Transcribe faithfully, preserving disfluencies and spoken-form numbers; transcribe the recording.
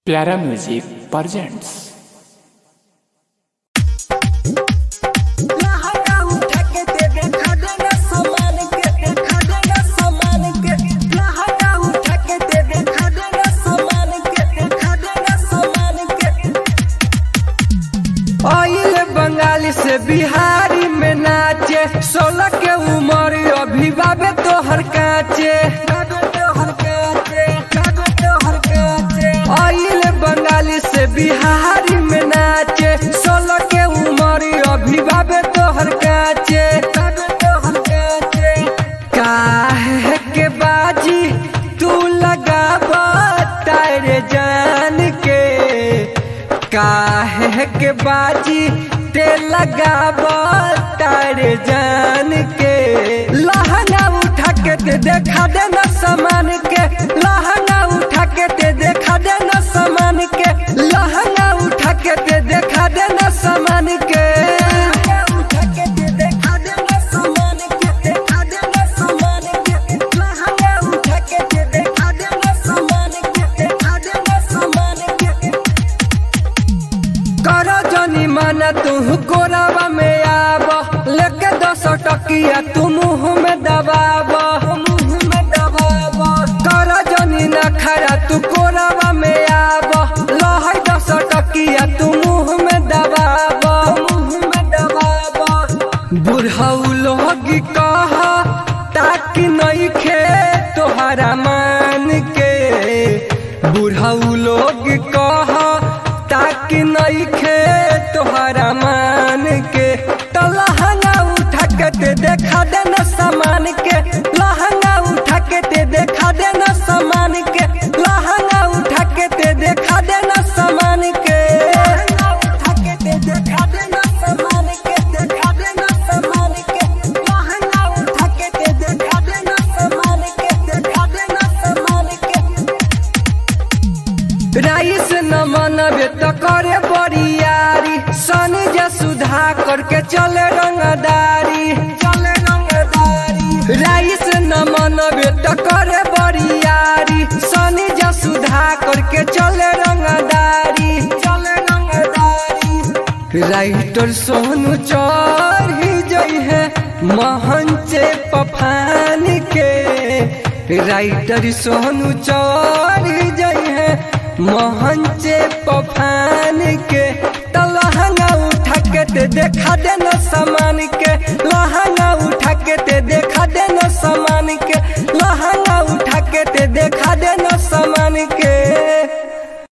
प्यारा music presents. Bengali से बिहारी में नाचे, सोलह के उम्र अभी बाबे तोहर काचे। आइल बंगाली से बिहारी में नाचे, सोलह के उम्र अभी बाबे तोहर काचे। काहे के बाजी तू लगावा तारे जान के, काहे के बाजी ते लगावा तारे जान के। लहंगा उठा के ते देखा देना सामान के, लहंगा उठा के ते देखा देना सामान के, लहंगा उठा के ते देखा देना सामान के। माना तू कोरावा में आब, लेके दस टकिया तू मुँह में दबाब, मुँह में दबाब। कर जनी न खड़ा तू कोरावा में आब, लहै दस टकिया तू मुँह में दबाब, मुँह में दबाब। बुढ़ऊ लोग कह ताकि नहीं खे तोहरा मान के, बुढ़ऊ लोग कह ताकि नहीं खे तोहरा मान के। तो लहंगा उठा के ते देखा देना सामान के, लहंगा उठा के ते देखा देना सामान के, लहंगा उठा के ते देखा देना सामान के। उठा के ते देखा देना सामान के, देखा देना सामान के, लहंगा उठा के ते देखा देना सामान के, देखा देना सामान के। राइस न मनबे तो करे बरियारी, सनी जे सुधा करके चले रंगदारी, चले रंगदारी। राइस न मनबे तो करे बरियारी, सनी जे सुधा करके चले रंगदारी, चले रंगदारी। राइटर सोनू चढ़ी जई है महंचे पफान के, राइटर सोनू चढ़ी जई है महंचे पफान के। तो लहंगा उठा के ते देखा देना सामान के, लहंगा उठा के ते देखा देना सामान